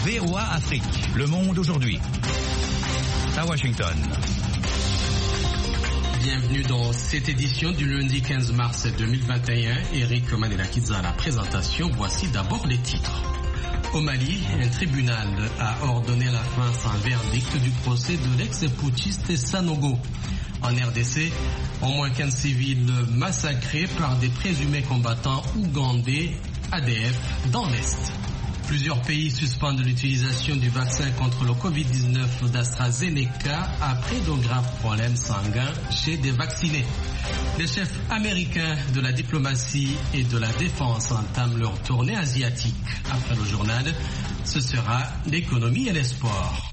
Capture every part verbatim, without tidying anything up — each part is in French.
V O A Afrique, le monde aujourd'hui. À Washington. Bienvenue dans cette édition du lundi quinze mars deux mille vingt et un. Eric Manelakiza à la présentation. Voici d'abord les titres. Au Mali, un tribunal a ordonné la fin sans verdict du procès de l'ex-putschiste Sanogo. En R D C, au moins quinze civils massacrés par des présumés combattants ougandais A D F dans l'Est. Plusieurs pays suspendent l'utilisation du vaccin contre le covid dix-neuf d'AstraZeneca après de graves problèmes sanguins chez des vaccinés. Les chefs américains de la diplomatie et de la défense entament leur tournée asiatique. Après le journal, ce sera l'économie et les sports.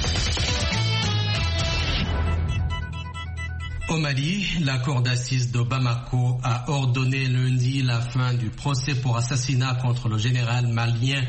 Au Mali, la cour d'assises de Bamako a ordonné lundi la fin du procès pour assassinat contre le général malien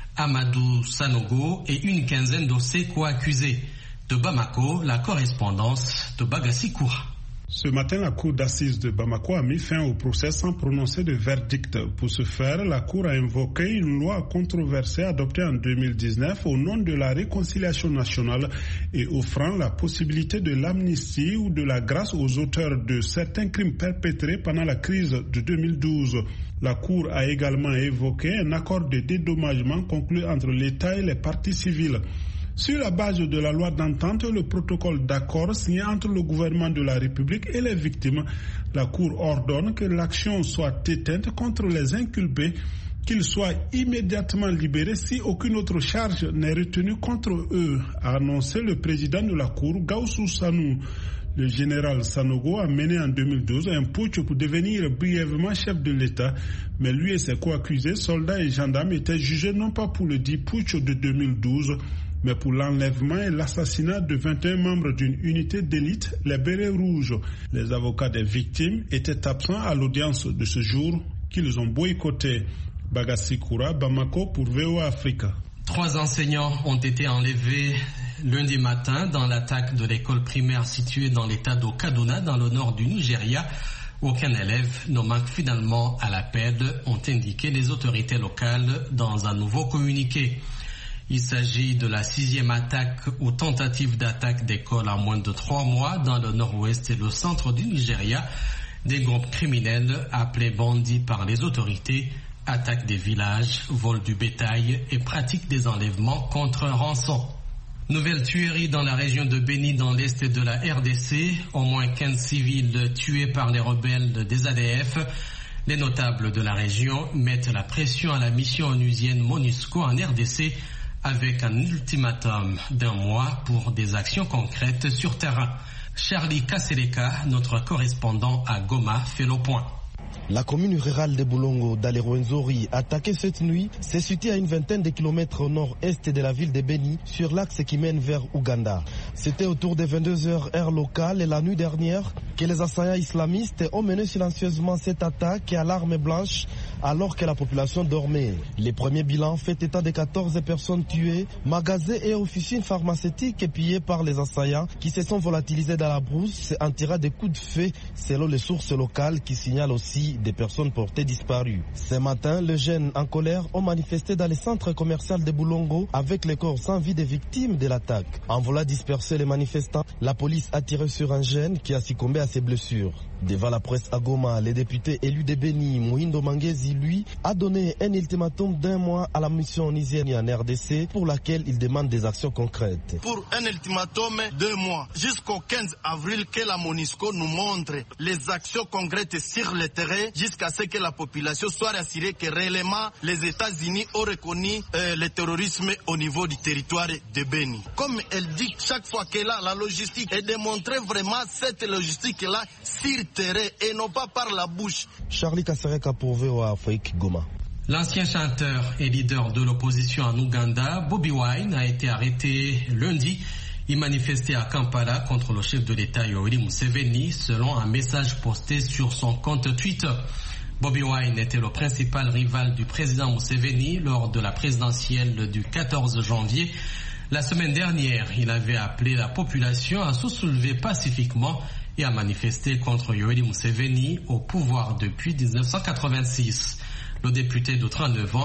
Amadou Sanogo et une quinzaine de ses co-accusés. De Bamako, la correspondance de Bagassi Koura. Ce matin, la cour d'assises de Bamako a mis fin au procès sans prononcer de verdict. Pour ce faire, la cour a invoqué une loi controversée adoptée en deux mille dix-neuf au nom de la réconciliation nationale et offrant la possibilité de l'amnistie ou de la grâce aux auteurs de certains crimes perpétrés pendant la crise de deux mille douze. La cour a également évoqué un accord de dédommagement conclu entre l'État et les parties civiles. Sur la base de la loi d'entente et le protocole d'accord signé entre le gouvernement de la République et les victimes, la Cour ordonne que l'action soit éteinte contre les inculpés, qu'ils soient immédiatement libérés si aucune autre charge n'est retenue contre eux, a annoncé le président de la Cour, Gaussou Sanou. Le général Sanogo a mené en deux mille douze un putsch pour devenir brièvement chef de l'État, mais lui et ses co-accusés, soldats et gendarmes, étaient jugés non pas pour le dit putsch de deux mille douze, mais pour l'enlèvement et l'assassinat de vingt et un membres d'une unité d'élite, les Bérets Rouges. Les avocats des victimes étaient absents à l'audience de ce jour qu'ils ont boycotté. Bagassi Koura, Bamako pour V O A Afrique. Trois enseignants ont été enlevés lundi matin dans l'attaque de l'école primaire située dans l'état de Kaduna, dans le nord du Nigeria. Aucun élève ne manque finalement à l'appel, ont indiqué les autorités locales dans un nouveau communiqué. Il s'agit de la sixième attaque ou tentative d'attaque d'école en moins de trois mois dans le nord-ouest et le centre du Nigeria. Des groupes criminels appelés bandits par les autorités attaquent des villages, volent du bétail et pratiquent des enlèvements contre rançon. Nouvelle tuerie dans la région de Beni dans l'est de la R D C. Au moins quinze civils tués par les rebelles des A D F. Les notables de la région mettent la pression à la mission onusienne MONUSCO en R D C avec un ultimatum d'un mois pour des actions concrètes sur terrain. Charlie Kaseleka, notre correspondant à Goma, fait le point. La commune rurale de Boulongo, d'Alerwenzori, attaquée cette nuit, s'est située à une vingtaine de kilomètres au nord-est de la ville de Beni, sur l'axe qui mène vers Ouganda. C'était autour de vingt-deux heures heure locale et la nuit dernière que les assaillants islamistes ont mené silencieusement cette attaque à l'arme blanche alors que la population dormait. Les premiers bilans fait état de quatorze personnes tuées, magasins et officines pharmaceutiques pillés par les assaillants qui se sont volatilisés dans la brousse en tirant des coups de feu selon les sources locales qui signalent aussi des personnes portées disparues. Ce matin, les jeunes en colère ont manifesté dans le centre commercial de Boulongo avec les corps sans vie des victimes de l'attaque. En voulant disperser les manifestants, la police a tiré sur un jeune qui a succombé à ses blessures. Devant la presse à Goma, le député élu de Beni, Mohindo Mangezi, lui, a donné un ultimatum d'un mois à la mission onusienne en R D C pour laquelle il demande des actions concrètes. Pour un ultimatum de mois, jusqu'au quinze avril, que la MONUSCO nous montre les actions concrètes sur le terrain jusqu'à ce que la population soit rassurée que réellement les États-Unis ont reconnu euh, le terrorisme au niveau du territoire de Beni. Comme elle dit chaque fois qu'elle a la logistique et de montrer vraiment cette logistique-là sur terrain et non pas par la bouche. Charlie Kasereka pour V O A Afrique, Goma. L'ancien chanteur et leader de l'opposition en Ouganda, Bobi Wine, a été arrêté lundi. Il manifestait à Kampala contre le chef de l'État Yoweri Museveni selon un message posté sur son compte Twitter. Bobi Wine était le principal rival du président Museveni lors de la présidentielle du quatorze janvier. La semaine dernière, il avait appelé la population à se soulever pacifiquement et à manifester contre Yoweri Museveni au pouvoir depuis mille neuf cent quatre-vingt-six. Le député de trente-neuf ans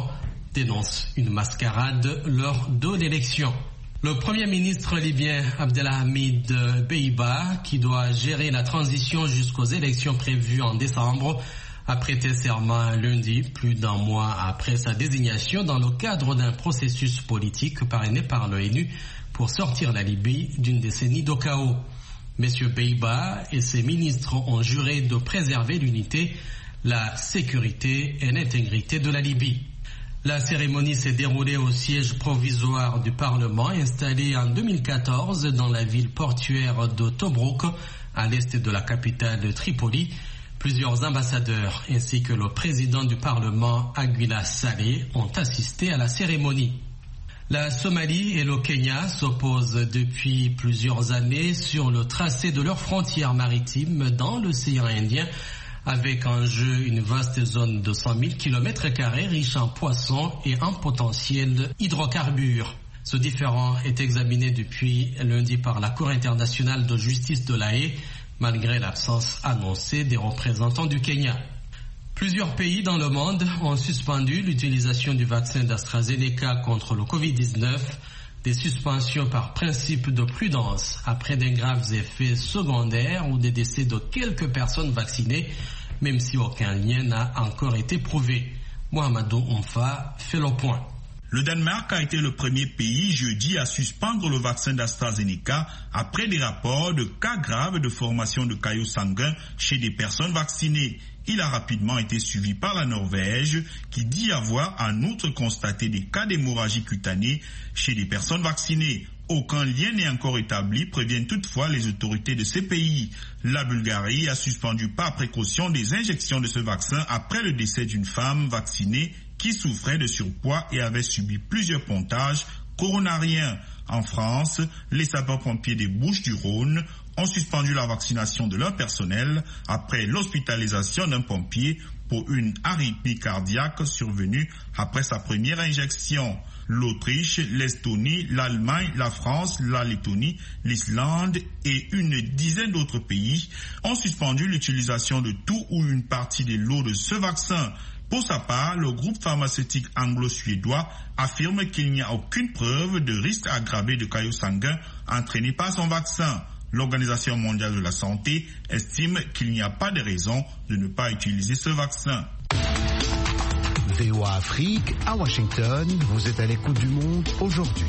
dénonce une mascarade lors de l'élection. Le Premier ministre libyen Abdelhamid Dbeibah, qui doit gérer la transition jusqu'aux élections prévues en décembre, a prêté serment lundi, plus d'un mois après sa désignation dans le cadre d'un processus politique parrainé par l'ONU pour sortir la Libye d'une décennie de chaos. Monsieur Dbeibah et ses ministres ont juré de préserver l'unité, la sécurité et l'intégrité de la Libye. La cérémonie s'est déroulée au siège provisoire du Parlement installé en deux mille quatorze dans la ville portuaire de Tobrouk, à l'est de la capitale de Tripoli. Plusieurs ambassadeurs ainsi que le président du Parlement, Aguila Saleh, ont assisté à la cérémonie. La Somalie et le Kenya s'opposent depuis plusieurs années sur le tracé de leurs frontières maritimes dans l'océan Indien, avec en jeu une vaste zone de cent mille kilomètres carrés riche en poissons et en potentiel hydrocarbures. Ce différend est examiné depuis lundi par la Cour internationale de justice de La Haye, malgré l'absence annoncée des représentants du Kenya. Plusieurs pays dans le monde ont suspendu l'utilisation du vaccin d'AstraZeneca contre le covid dix-neuf, des suspensions par principe de prudence après de graves effets secondaires ou des décès de quelques personnes vaccinées, même si aucun lien n'a encore été prouvé. Mohamedou Oumfa fait le point. Le Danemark a été le premier pays jeudi à suspendre le vaccin d'AstraZeneca après des rapports de cas graves de formation de caillots sanguins chez des personnes vaccinées. Il a rapidement été suivi par la Norvège qui dit avoir en outre constaté des cas d'hémorragie cutanée chez des personnes vaccinées. Aucun lien n'est encore établi, préviennent toutefois les autorités de ces pays. La Bulgarie a suspendu par précaution des injections de ce vaccin après le décès d'une femme vaccinée qui souffrait de surpoids et avait subi plusieurs pontages coronariens. En France, les sapeurs-pompiers des Bouches-du-Rhône ont suspendu la vaccination de leur personnel après l'hospitalisation d'un pompier pour une arythmie cardiaque survenue après sa première injection. L'Autriche, l'Estonie, l'Allemagne, la France, la Lettonie, l'Islande et une dizaine d'autres pays ont suspendu l'utilisation de tout ou une partie des lots de ce vaccin. Pour sa part, le groupe pharmaceutique anglo-suédois affirme qu'il n'y a aucune preuve de risque aggravé de caillots sanguins entraîné par son vaccin. L'Organisation mondiale de la santé estime qu'il n'y a pas de raison de ne pas utiliser ce vaccin. V O A Afrique, à Washington, vous êtes à l'écoute du monde aujourd'hui.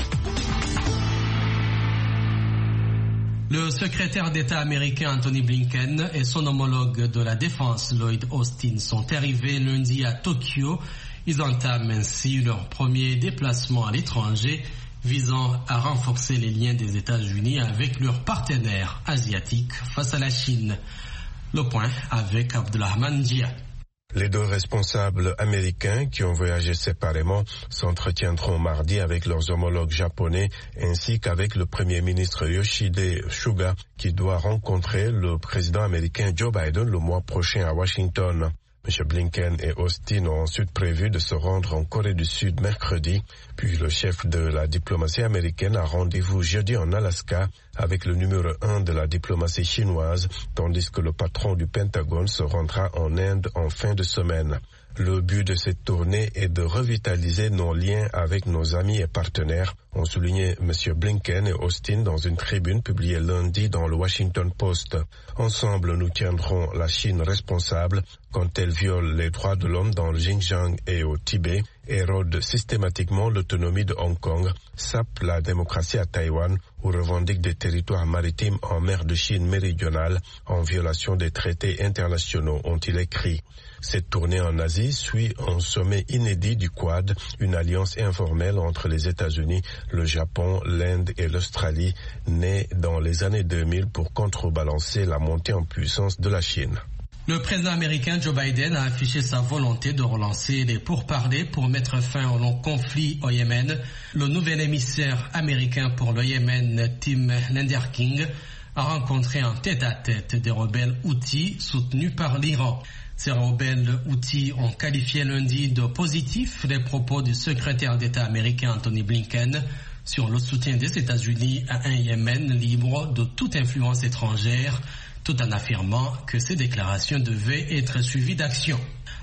Le secrétaire d'État américain Anthony Blinken et son homologue de la Défense Lloyd Austin sont arrivés lundi à Tokyo. Ils entament ainsi leur premier déplacement à l'étranger visant à renforcer les liens des États-Unis avec leurs partenaires asiatiques face à la Chine. Le point avec Abdelrahman Dia. Les deux responsables américains qui ont voyagé séparément s'entretiendront mardi avec leurs homologues japonais ainsi qu'avek le Premier ministre Yoshihide Suga qui doit rencontrer le président américain Joe Biden le mois prochain à Washington. M. Blinken et Austin ont ensuite prévu de se rendre en Corée du Sud mercredi, puis le chef de la diplomatie américaine a rendez-vous jeudi en Alaska avec le numéro un de la diplomatie chinoise, tandis que le patron du Pentagone se rendra en Inde en fin de semaine. Le but de cette tournée est de revitaliser nos liens avec nos amis et partenaires, ont souligné M. Blinken et Austin dans une tribune publiée lundi dans le Washington Post. Ensemble, nous tiendrons la Chine responsable quand elle viole les droits de l'homme dans le Xinjiang et au Tibet, érode systématiquement l'autonomie de Hong Kong, sape la démocratie à Taïwan ou revendique des territoires maritimes en mer de Chine méridionale en violation des traités internationaux, ont-ils écrit. Cette tournée en Asie suit un sommet inédit du Quad, une alliance informelle entre les États-Unis, le Japon, l'Inde et l'Australie, née dans les années deux mille pour contrebalancer la montée en puissance de la Chine. Le président américain Joe Biden a affiché sa volonté de relancer les pourparlers pour mettre fin au long conflit au Yémen. Le nouvel émissaire américain pour le Yémen, Tim Lenderking, a rencontré en tête-à-tête des rebelles Houthis soutenus par l'Iran. Ces rebelles Houthis ont qualifié lundi de positifs les propos du secrétaire d'État américain Anthony Blinken sur le soutien des États-Unis à un Yémen libre de toute influence étrangère, tout en affirmant que ces déclarations devaient être suivies d'actions.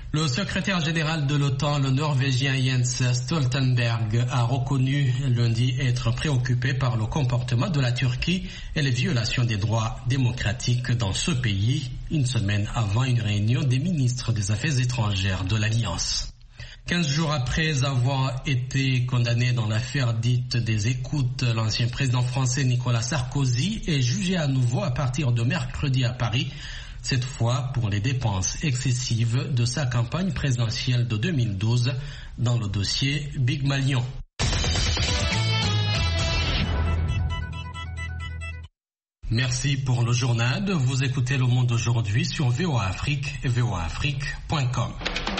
Le secrétaire général de l'OTAN, le Norvégien Jens Stoltenberg, a reconnu lundi être préoccupé par le comportement de la Turquie et les violations des droits démocratiques dans ce pays, une semaine avant une réunion des ministres des Affaires étrangères de l'Alliance. Quinze jours après avoir été condamné dans l'affaire dite des écoutes, l'ancien président français Nicolas Sarkozy est jugé à nouveau à partir de mercredi à Paris, cette fois pour les dépenses excessives de sa campagne présidentielle de deux mille douze dans le dossier Big Malion. Merci pour le journal. Vous écoutez Le Monde aujourd'hui sur V O A Afrique et V O A Afrique point com.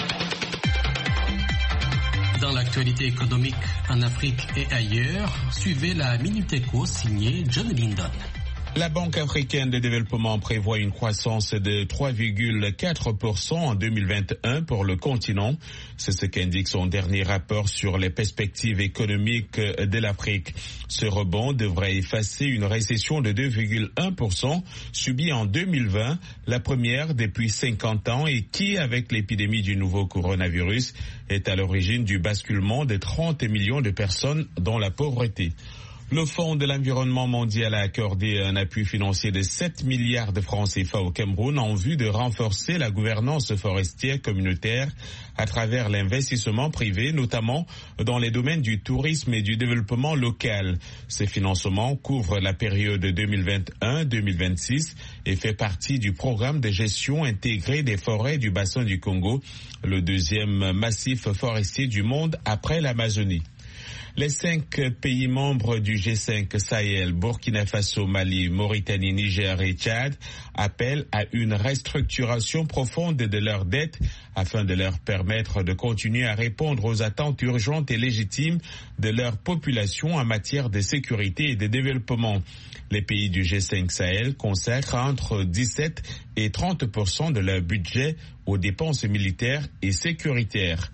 Dans l'actualité économique en Afrique et ailleurs, suivez la Minute Éco signée John Lindon. La Banque africaine de développement prévoit une croissance de trois virgule quatre pour cent en deux mille vingt et un pour le continent. C'est ce qu'indique son dernier rapport sur les perspectives économiques de l'Afrique. Ce rebond devrait effacer une récession de deux virgule un pour cent subie en deux mille vingt, la première depuis cinquante ans et qui, avec l'épidémie du nouveau coronavirus, est à l'origine du basculement de trente millions de personnes dans la pauvreté. Le Fonds de l'environnement mondial a accordé un appui financier de sept milliards de francs C F A au Cameroun en vue de renforcer la gouvernance forestière communautaire à travers l'investissement privé, notamment dans les domaines du tourisme et du développement local. Ces financements couvrent la période deux mille vingt et un deux mille vingt-six et fait partie du programme de gestion intégrée des forêts du bassin du Congo, le deuxième massif forestier du monde après l'Amazonie. Les cinq pays membres du G cinq Sahel, Burkina Faso, Mali, Mauritanie, Niger et Tchad appellent à une restructuration profonde de leurs dettes afin de leur permettre de continuer à répondre aux attentes urgentes et légitimes de leur population en matière de sécurité et de développement. Les pays du G cinq Sahel consacrent entre dix-sept et trente pour cent de leur budget aux dépenses militaires et sécuritaires.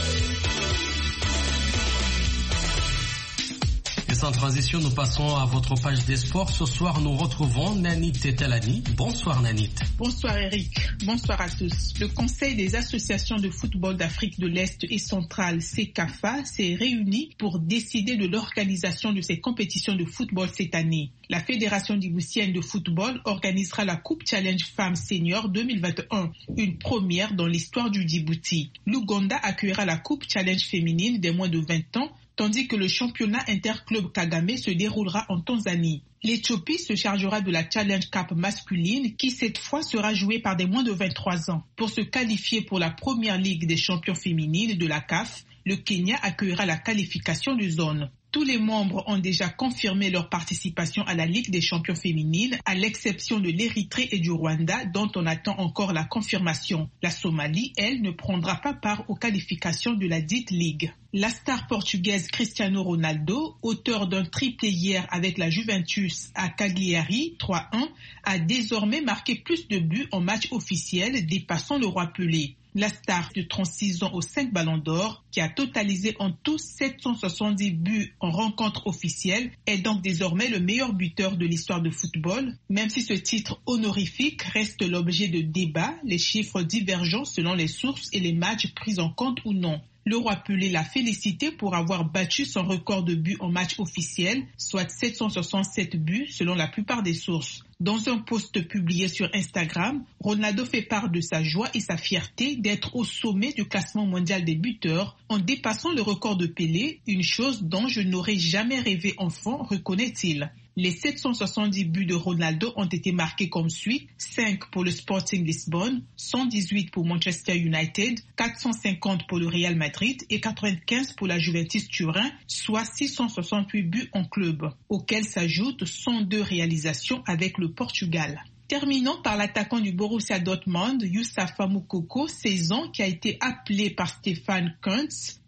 Et sans transition, nous passons à votre page des sports. Ce soir, nous retrouvons Nanit Tetelani. Bonsoir Nanit. Bonsoir Eric. Bonsoir à tous. Le Conseil des associations de football d'Afrique de l'Est et centrale, CECAFA, s'est réuni pour décider de l'organisation de ces compétitions de football cette année. La Fédération djiboutienne de football organisera la Coupe Challenge Femmes Senior deux mille vingt et un, une première dans l'histoire du Djibouti. L'Ouganda accueillera la Coupe Challenge féminine des moins de vingt ans, tandis que le championnat interclub Kagame se déroulera en Tanzanie. L'Éthiopie se chargera de la Challenge Cup masculine qui cette fois sera jouée par des moins de vingt-trois ans. Pour se qualifier pour la première ligue des champions féminines de la C A F, le Kenya accueillera la qualification de zone. Tous les membres ont déjà confirmé leur participation à la Ligue des champions féminines, à l'exception de l'Érythrée et du Rwanda, dont on attend encore la confirmation. La Somalie, elle, ne prendra pas part aux qualifications de la dite Ligue. La star portugaise Cristiano Ronaldo, auteur d'un triplé hier avec la Juventus à Cagliari, trois un, a désormais marqué plus de buts en match officiel, dépassant le roi Pelé. La star de trente-six ans aux cinq ballons d'or, qui a totalisé en tout sept cent soixante-dix buts en rencontre officielle, est donc désormais le meilleur buteur de l'histoire de football. Même si ce titre honorifique reste l'objet de débats, les chiffres divergent selon les sources et les matchs pris en compte ou non. Le roi Pelé l'a félicité pour avoir battu son record de buts en match officiel, soit sept cent soixante-sept buts selon la plupart des sources. Dans un post publié sur Instagram, Ronaldo fait part de sa joie et sa fierté d'être au sommet du classement mondial des buteurs en dépassant le record de Pelé, une chose dont je n'aurais jamais rêvé enfant, reconnaît-il. Les sept cent soixante-dix buts de Ronaldo ont été marqués comme suit: cinq pour le Sporting Lisbonne, cent dix-huit pour Manchester United, quatre cent cinquante pour le Real Madrid et quatre-vingt-quinze pour la Juventus Turin, soit six cent soixante-huit buts en club, auxquels s'ajoutent cent deux réalisations avec le Portugal. Terminons par l'attaquant du Borussia Dortmund, Youssoufa Moukoko, seize ans, qui a été appelé par Stefan Kuntz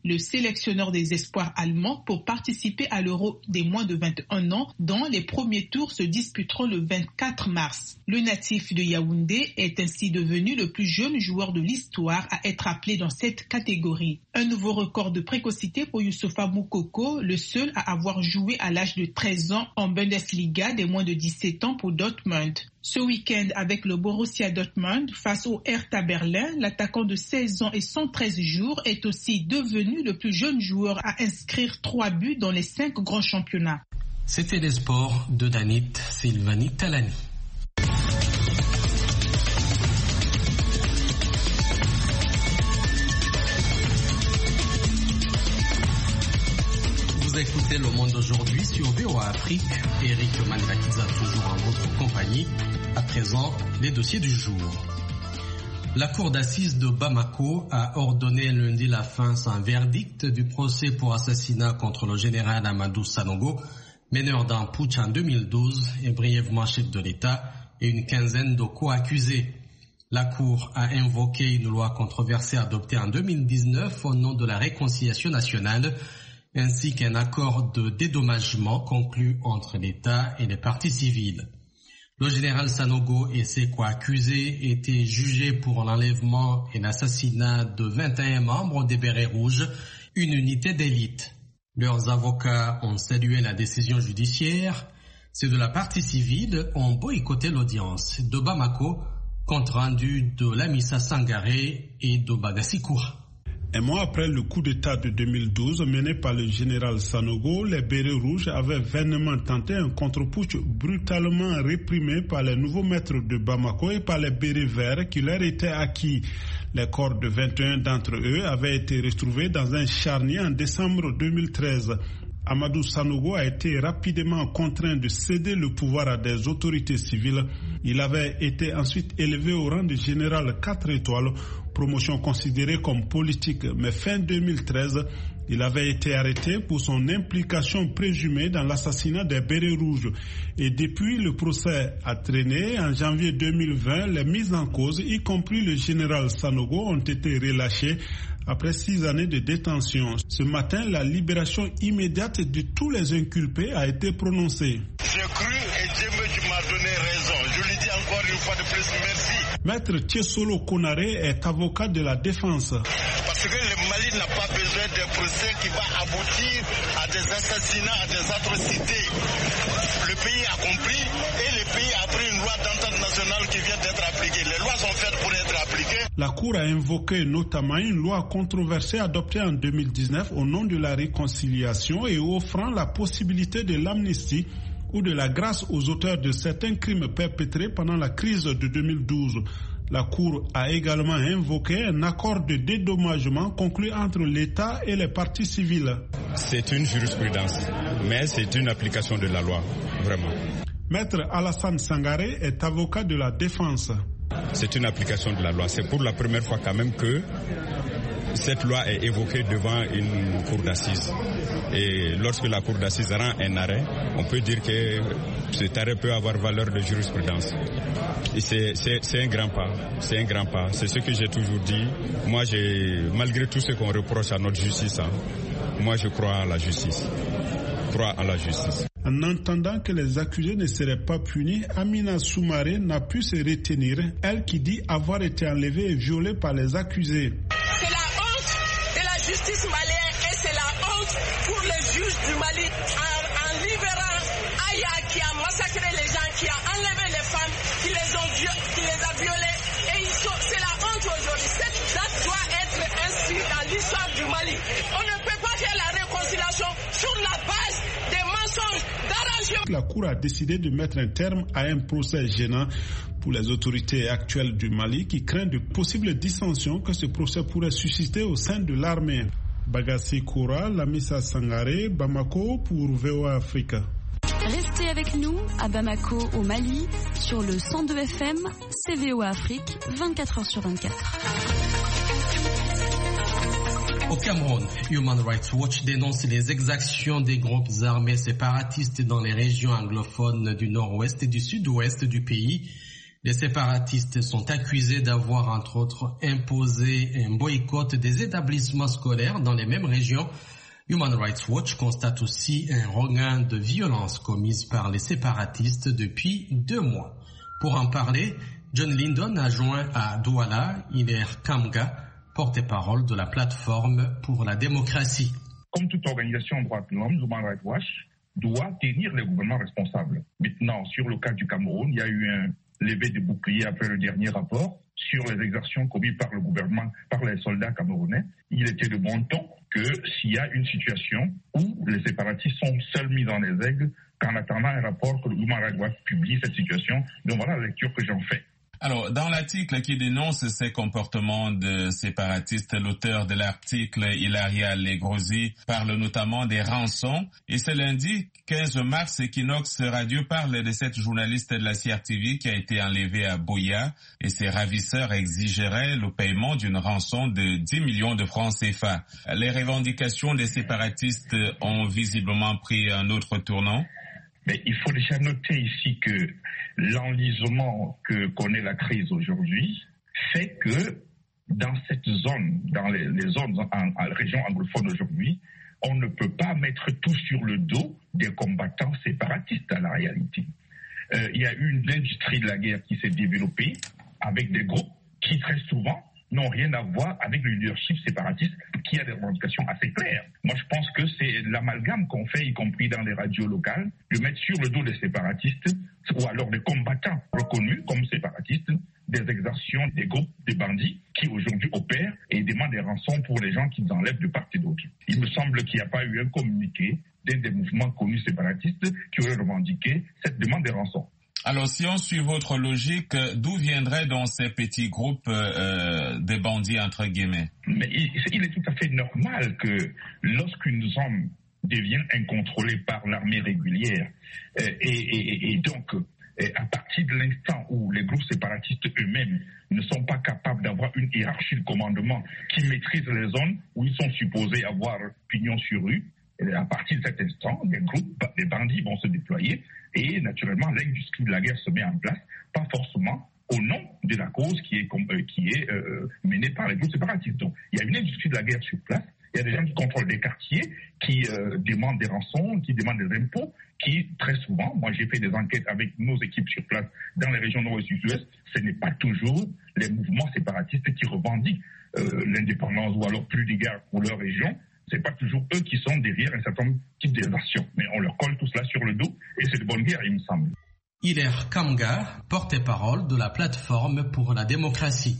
le sélectionneur des espoirs allemands, pour participer à l'Euro des moins de vingt et un ans, dont les premiers tours se disputeront le vingt-quatre mars. Le natif de Yaoundé est ainsi devenu le plus jeune joueur de l'histoire à être appelé dans cette catégorie. Un nouveau record de précocité pour Youssoufa Moukoko, le seul à avoir joué à l'âge de treize ans en Bundesliga des moins de dix-sept ans pour Dortmund. Ce week-end, avec le Borussia Dortmund face au Hertha Berlin, l'attaquant de seize ans et cent treize jours est aussi devenu le plus jeune joueur à inscrire trois buts dans les cinq grands championnats. C'était les sports de Danit Sylvani Talani. Vous écoutez Le Monde aujourd'hui sur V O A Afrique. Eric Manirakiza toujours en votre compagnie. À présent, les dossiers du jour. La cour d'assises de Bamako a ordonné lundi la fin sans verdict du procès pour assassinat contre le général Amadou Sanogo, meneur d'un putsch en deux mille douze et brièvement chef de l'État, et une quinzaine de co-accusés. La Cour a invoqué une loi controversée adoptée en deux mille dix-neuf au nom de la réconciliation nationale, ainsi qu'un accord de dédommagement conclu entre l'État et les parties civiles. Le général Sanogo et ses co-accusés étaient jugés pour l'enlèvement et l'assassinat de vingt et un membres des Bérets Rouges, une unité d'élite. Leurs avocats ont salué la décision judiciaire. Ceux de la partie civile ont boycotté l'audience. De Bamako, compte rendu de Lamissa Sangaré et de Bagassi-Koura. Un mois après le coup d'État de deux mille douze mené par le général Sanogo, les Bérets Rouges avaient vainement tenté un contre-putsch brutalement réprimé par les nouveaux maîtres de Bamako et par les Bérets Verts qui leur étaient acquis. Les corps de vingt et un d'entre eux avaient été retrouvés dans un charnier en décembre deux mille treize. Amadou Sanogo a été rapidement contraint de céder le pouvoir à des autorités civiles. Il avait été ensuite élevé au rang de général quatre étoiles, promotion considérée comme politique, mais fin deux mille treize, il avait été arrêté pour son implication présumée dans l'assassinat des Bérets Rouges. Et depuis, le procès a traîné. En janvier deux mille vingt, les mises en cause, y compris le général Sanogo, ont été relâchées après six années de détention. Ce matin, la libération immédiate de tous les inculpés a été prononcée. J'ai cru et Dieu m'a donné raison. Je lui dis encore une fois de plus merci. Maître Tiesolo Konaré est avocat de la défense. Parce que le Mali n'a pas besoin d'un procès qui va aboutir à des assassinats, à des atrocités. Le pays a compris et le pays a pris une loi d'entente nationale qui vient d'être appliquée. Les lois sont faites pour être appliquées. La Cour a invoqué notamment une loi controversée adoptée en deux mille dix-neuf au nom de la réconciliation et offrant la possibilité de l'amnistie ou de la grâce aux auteurs de certains crimes perpétrés pendant la crise de deux mille douze. La Cour a également invoqué un accord de dédommagement conclu entre l'État et les parties civiles. C'est une jurisprudence, mais c'est une application de la loi, vraiment. Maître Alassane Sangaré est avocat de la défense. C'est une application de la loi. C'est pour la première fois quand même que cette loi est évoquée devant une cour d'assises. Et lorsque la cour d'assises rend un arrêt, on peut dire que cet arrêt peut avoir valeur de jurisprudence. Et c'est, c'est, c'est un grand pas. C'est un grand pas. C'est ce que j'ai toujours dit. Moi, j'ai, malgré tout ce qu'on reproche à notre justice, hein, moi, je crois à la justice. Je crois à la justice. En entendant que les accusés ne seraient pas punis, Amina Soumaré n'a pu se retenir, elle qui dit avoir été enlevée et violée par les accusés. C'est la honte de la justice malienne et c'est la honte pour les juges du Mali en, en libérant Aya qui a massacré les gens, qui a enlevé les femmes, qui les, ont, qui les a violées. Et ils sont, c'est la honte aujourd'hui. Cette date doit être inscrite dans l'histoire du Mali. On ne peut pas faire la réconciliation sur la base des mensonges d'arrangement. La Cour a décidé de mettre un terme à un procès gênant pour les autorités actuelles du Mali qui craignent de possibles dissensions que ce procès pourrait susciter au sein de l'armée. Bagassi-Koura, Lamissa Sangaré, Bamako pour V O A Afrique. Restez avec nous à Bamako au Mali sur le cent deux F M, C V O A Afrique, vingt-quatre heures sur vingt-quatre. Au Cameroun, Human Rights Watch dénonce les exactions des groupes armés séparatistes dans les régions anglophones du nord-ouest et du sud-ouest du pays. Les séparatistes sont accusés d'avoir, entre autres, imposé un boycott des établissements scolaires dans les mêmes régions. Human Rights Watch constate aussi un regain de violence commise par les séparatistes depuis deux mois. Pour en parler, John Lindon a joint à Douala Hilaire Kamga, porte-parole de la plateforme pour la démocratie. Comme toute organisation en droit de l'homme, Human Rights Watch doit tenir les gouvernements responsables. Maintenant, sur le cas du Cameroun, il y a eu un levé de bouclier après le dernier rapport sur les exactions commises par le gouvernement, par les soldats camerounais. Il était de bon ton que s'il y a une situation où les séparatistes sont seuls mis dans les aigles, qu'en attendant un rapport que le Human Rights Watch publie cette situation, donc voilà la lecture que j'en fais. Alors, dans l'article qui dénonce ces comportements de séparatistes, l'auteur de l'article, Hilaria Legrosi, parle notamment des rançons. Et ce lundi quinze mars, Equinox Radio parle de cette journaliste de la C R T V qui a été enlevée à Boya et ses ravisseurs exigeraient le paiement d'une rançon de dix millions de francs C F A. Les revendications des séparatistes ont visiblement pris un autre tournant. Mais il faut déjà noter ici que l'enlisement que connaît la crise aujourd'hui fait que dans cette zone, dans les, les zones en, en région anglophone aujourd'hui, on ne peut pas mettre tout sur le dos des combattants séparatistes à la réalité. Euh, il y a eu une industrie de la guerre qui s'est développée avec des groupes qui très souvent n'ont rien à voir avec le leadership séparatiste qui a des revendications assez claires. Moi, je pense que c'est l'amalgame qu'on fait, y compris dans les radios locales, de mettre sur le dos des séparatistes ou alors des combattants reconnus comme séparatistes, des exactions des groupes, des bandits qui aujourd'hui opèrent et demandent des rançons pour les gens qu'ils enlèvent de part et d'autre. Il me semble qu'il n'y a pas eu un communiqué d'un des mouvements connus séparatistes qui aurait revendiqué cette demande des rançons. Alors, si on suit votre logique, d'où viendraient donc ces petits groupes euh, de bandits, entre guillemets? Mais il, il est tout à fait normal que lorsqu'une zone devient incontrôlée par l'armée régulière, euh, et, et, et donc et à partir de l'instant où les groupes séparatistes eux-mêmes ne sont pas capables d'avoir une hiérarchie de commandement qui maîtrise les zones où ils sont supposés avoir pignon sur rue, et à partir de cet instant, les groupes, les bandits vont se déployer et naturellement l'industrie de la guerre se met en place, pas forcément au nom de la cause qui est, euh, qui est euh, menée par les groupes séparatistes. Donc il y a une industrie de la guerre sur place, il y a des gens qui contrôlent des quartiers, qui euh, demandent des rançons, qui demandent des impôts, qui très souvent, moi j'ai fait des enquêtes avec nos équipes sur place dans les régions nord et sud-ouest, ce n'est pas toujours les mouvements séparatistes qui revendiquent euh, l'indépendance ou alors plus d'égard pour leur région. C'est pas toujours eux qui sont derrière un certain type d'évasion. Mais on leur colle tout cela sur le dos et c'est de bonne guerre, il me semble. Hilaire Kamga, porte-parole de la plateforme pour la démocratie.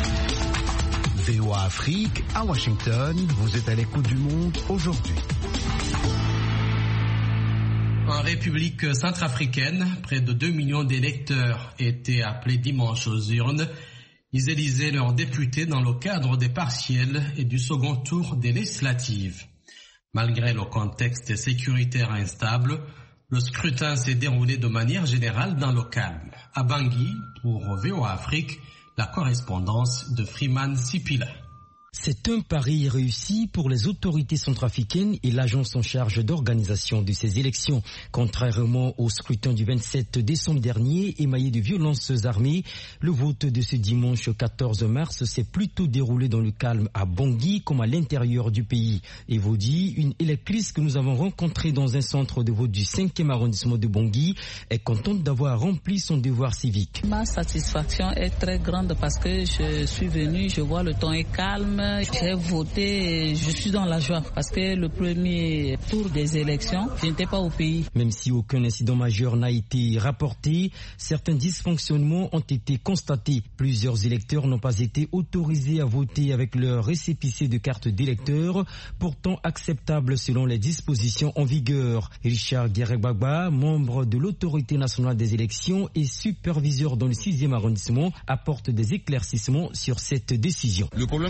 V O A Afrique, à Washington, vous êtes à l'écoute du monde aujourd'hui. En République centrafricaine, près de deux millions d'électeurs étaient appelés dimanche aux urnes. Ils élisaient leurs députés dans le cadre des partiels et du second tour des législatives. Malgré le contexte sécuritaire instable, le scrutin s'est déroulé de manière générale dans le calme. À Bangui, pour V O A Afrique, la correspondance de Freeman Sipila. C'est un pari réussi pour les autorités centrafricaines et l'agence en charge d'organisation de ces élections. Contrairement au scrutin du vingt-sept décembre dernier, émaillé de violences armées, le vote de ce dimanche quatorze mars s'est plutôt déroulé dans le calme à Bangui comme à l'intérieur du pays. Evodi, une électrice que nous avons rencontrée dans un centre de vote du cinquième arrondissement de Bangui, est contente d'avoir rempli son devoir civique. Ma satisfaction est très grande parce que je suis venue, je vois le temps est calme. J'ai voté et je suis dans la joie parce que le premier tour des élections, je n'étais pas au pays. Même si aucun incident majeur n'a été rapporté, certains dysfonctionnements ont été constatés. Plusieurs électeurs n'ont pas été autorisés à voter avec leur récépissé de carte d'électeur, pourtant acceptable selon les dispositions en vigueur. Richard Guéregbagba, membre de l'autorité nationale des élections et superviseur dans le sixième arrondissement, apporte des éclaircissements sur cette décision. Le problème, c'est que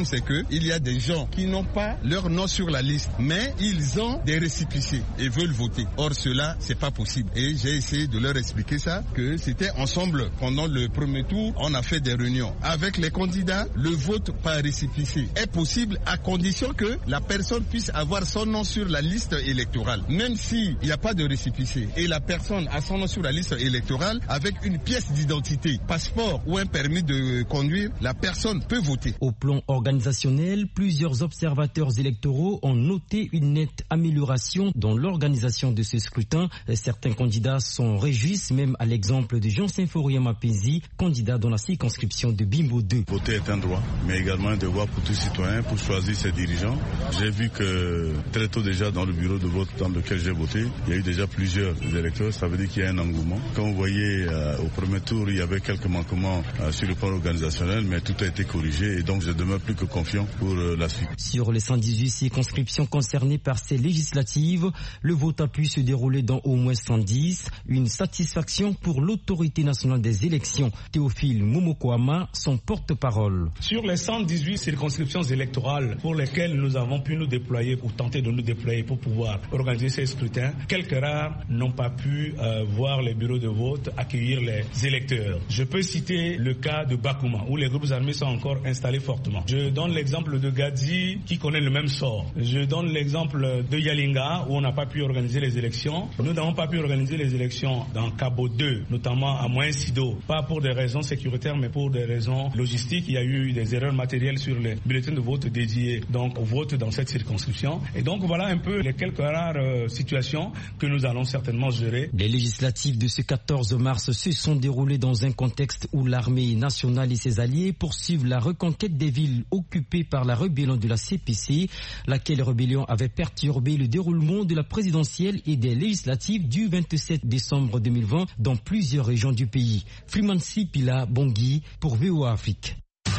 qu'il y a des gens qui n'ont pas leur nom sur la liste, mais ils ont des récépissés et veulent voter. Or, cela, c'est pas possible. Et j'ai essayé de leur expliquer ça, que c'était ensemble. Pendant le premier tour, on a fait des réunions. Avec les candidats, le vote par récépissé est possible à condition que la personne puisse avoir son nom sur la liste électorale. Même s'il n'y a pas de récépissé et la personne a son nom sur la liste électorale avec une pièce d'identité, passeport ou un permis de conduire, la personne peut voter. Au plan organisationnel, plusieurs observateurs électoraux ont noté une nette amélioration dans l'organisation de ce scrutin. Certains candidats s'en réjouissent, même à l'exemple de Jean-Symphorien Mapézi, candidat dans la circonscription de Bimbo deux. Voter est un droit, mais également un devoir pour tout citoyen pour choisir ses dirigeants. J'ai vu que très tôt déjà dans le bureau de vote dans lequel j'ai voté, il y a eu déjà plusieurs électeurs, ça veut dire qu'il y a un engouement. Quand vous voyez euh, au premier tour, il y avait quelques manquements euh, sur le plan organisationnel, mais tout a été corrigé et donc je demeure plus que confiant pour euh, la suite. Sur les cent dix-huit circonscriptions concernées par ces législatives, le vote a pu se dérouler dans au moins cent dix, une satisfaction pour l'autorité nationale des élections. Théophile Momokwama, son porte-parole. Sur les cent dix-huit circonscriptions électorales pour lesquelles nous avons pu nous déployer ou tenter de nous déployer pour pouvoir organiser ces scrutins, quelques rares n'ont pas pu euh, voir les bureaux de vote accueillir les électeurs. Je peux citer le cas de Bakouma où les groupes armés sont encore installés fortement. Je donne l'exemple de Gadzi qui connaît le même sort. Je donne l'exemple de Yalinga où on n'a pas pu organiser les élections. Nous n'avons pas pu organiser les élections dans Cabo deux, notamment à Moïnsido, pas pour des raisons sécuritaires mais pour des raisons logistiques. Il y a eu des erreurs matérielles sur les bulletins de vote dédiés donc au vote dans cette circonscription. Et donc voilà un peu les quelques rares euh, situations que nous allons certainement gérer. Les législatives de ce quatorze mars se sont déroulées dans un contexte où l'armée nationale et ses alliés poursuivent la reconquête des villes occupées par la rébellion de la C P C, laquelle rébellion avait perturbé le déroulement de la présidentielle et des législatives du vingt-sept décembre deux mille vingt dans plusieurs régions du pays. Freeman Sipila Bangui pour V O A Afrique.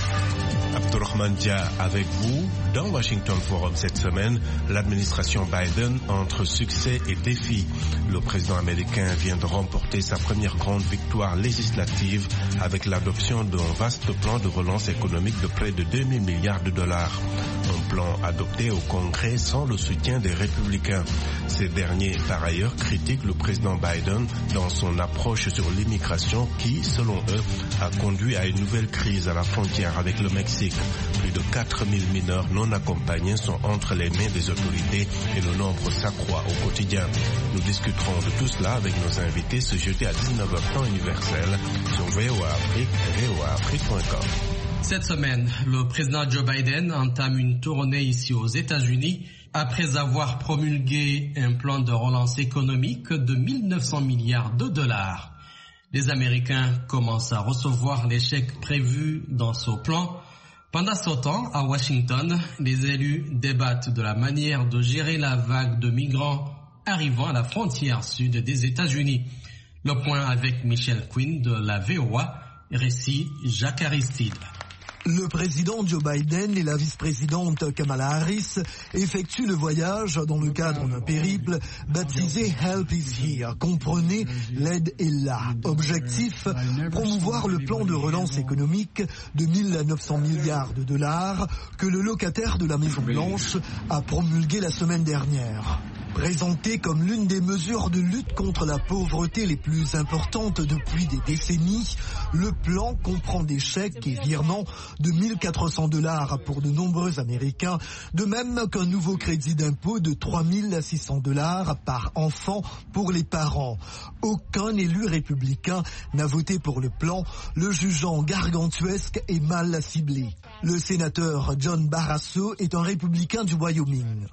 Abdurrahman Dia avec vous. Dans Washington Forum cette semaine, l'administration Biden entre succès et défis. Le président américain vient de remporter sa première grande victoire législative avec l'adoption d'un vaste plan de relance économique de près de deux mille milliards de dollars. Un plan adopté au Congrès sans le soutien des républicains. Ces derniers, par ailleurs, critiquent le président Biden dans son approche sur l'immigration qui, selon eux, a conduit à une nouvelle crise à la frontière avec le Mexique. Plus de quatre mille mineurs non accompagnés sont entre les mains des autorités et le nombre s'accroît au quotidien. Nous discuterons de tout cela avec nos invités ce jeudi à dix-neuf heures temps universel sur V O A Afrique et V O A Afrique point com. Cette semaine, le président Joe Biden entame une tournée ici aux États-Unis après avoir promulgué un plan de relance économique de mille neuf cents milliards de dollars. Les Américains commencent à recevoir les chèques prévus dans ce plan. Pendant ce temps, à Washington, les élus débattent de la manière de gérer la vague de migrants arrivant à la frontière sud des États-Unis. Le point avec Michel Quinn de la V O A, récit Jacques Aristide. Le président Joe Biden et la vice-présidente Kamala Harris effectuent le voyage dans le cadre d'un périple baptisé Help is Here. Comprenez, l'aide est là. Objectif, promouvoir le plan de relance économique de mille neuf cents milliards de dollars que le locataire de la Maison-Blanche a promulgué la semaine dernière. Présenté comme l'une des mesures de lutte contre la pauvreté les plus importantes depuis des décennies, le plan comprend des chèques et virements de mille quatre cents dollars pour de nombreux Américains, de même qu'un nouveau crédit d'impôt de trois mille six cents dollars par enfant pour les parents. Aucun élu républicain n'a voté pour le plan, le jugeant gargantuesque et mal ciblé. Le sénateur John Barrasso est un républicain du Wyoming.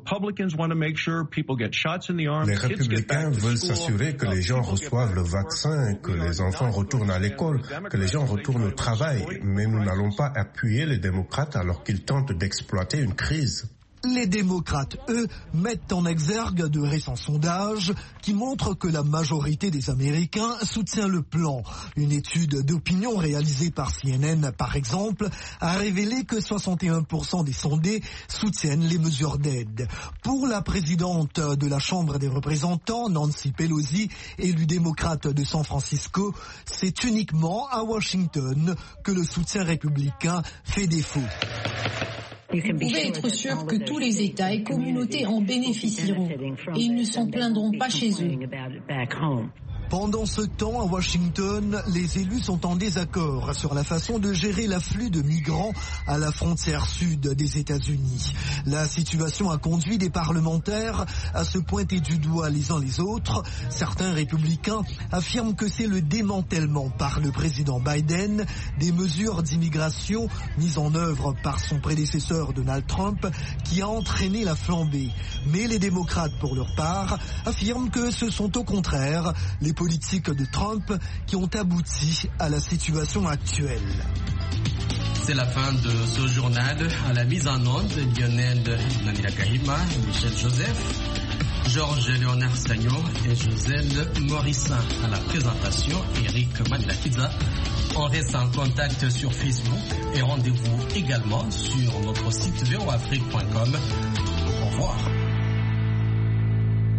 Les républicains veulent s'assurer que les gens reçoivent le vaccin, que les enfants retournent à l'école, que les gens retournent au travail. Mais nous n'allons pas appuyer les démocrates alors qu'ils tentent d'exploiter une crise. Les démocrates, eux, mettent en exergue de récents sondages qui montrent que la majorité des Américains soutient le plan. Une étude d'opinion réalisée par C N N, par exemple, a révélé que soixante et un pour cent des sondés soutiennent les mesures d'aide. Pour la présidente de la Chambre des représentants, Nancy Pelosi, élue démocrate de San Francisco, c'est uniquement à Washington que le soutien républicain fait défaut. Vous pouvez être sûr que tous les États et communautés en bénéficieront et ils ne s'en plaindront pas chez eux. Pendant ce temps, à Washington, les élus sont en désaccord sur la façon de gérer l'afflux de migrants à la frontière sud des États-Unis. La situation a conduit des parlementaires à se pointer du doigt les uns les autres. Certains républicains affirment que c'est le démantèlement par le président Biden des mesures d'immigration mises en œuvre par son prédécesseur Donald Trump qui a entraîné la flambée. Mais les démocrates, pour leur part, affirment que ce sont au contraire les politiques de Trump qui ont abouti à la situation actuelle. C'est la fin de ce journal. À la mise en onde, Lionel Nanila Kahima, Michel Joseph, Georges Léonard Sagno et Joselle Morissin. À la présentation, Eric Manilakiza. On reste en contact sur Facebook et rendez-vous également sur notre site v o afrique point com. Au revoir.